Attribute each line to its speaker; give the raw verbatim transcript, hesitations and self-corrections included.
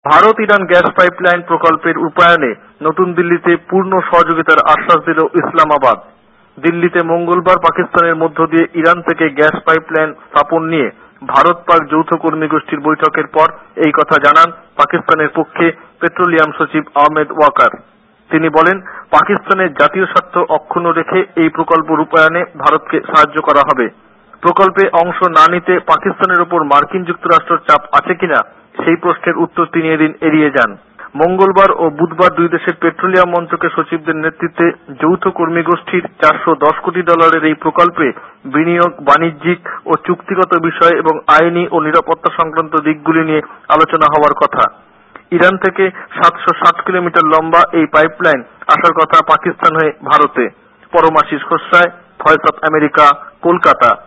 Speaker 1: Bharat Iran gas pipeline প্রকল্পের রূপায়ণে নতুন দিল্লিতে পূর্ণ সহযোগিতার আশ্বাস দিল ইসলামাবাদ। দিল্লিতে মঙ্গলবার পাকিস্তানের মধ্য দিয়ে ইরান থেকে গ্যাস পাইপলাইন স্থাপন নিয়ে ভারত পাক যৌথ কর্মী গোষ্ঠীর বৈঠকের পর এই কথা জানান পাকিস্তানের পক্ষে পেট্রোলিয়াম সচিব আহমেদ ওয়াকার। তিনি বলেন, পাকিস্তানের জাতীয় স্বার্থ অক্ষুণ্ণ রেখে এই প্রকল্প রূপায়ণে ভারতকে সাহায্য করা হবে। প্রকল্পে অংশ না নিতে পাকিস্তানের ওপর মার্কিন যুক্তরাষ্ট্রের চাপ আছে কিনা সেই প্রশ্নের উত্তর তিনি এদিন এড়িয়ে যান। মঙ্গলবার ও বুধবার দুই দেশের পেট্রোলিয়াম মন্ত্রকের সচিবদের নেতৃত্বে যৌথ কর্মী গোষ্ঠীর চারশো দশ কোটি ডলারের এই প্রকল্পে বিনিয়োগ, বাণিজ্যিক ও চুক্তিগত বিষয় এবং আইনি ও নিরাপত্তা সংক্রান্ত দিকগুলি নিয়ে আলোচনা হওয়ার কথা। ইরান থেকে সাতশো ষাট কিলোমিটার লম্বা এই পাইপলাইন আসার কথা পাকিস্তান হয়ে ভারতে। Paramashis Khosray, voice of America, Kolkata.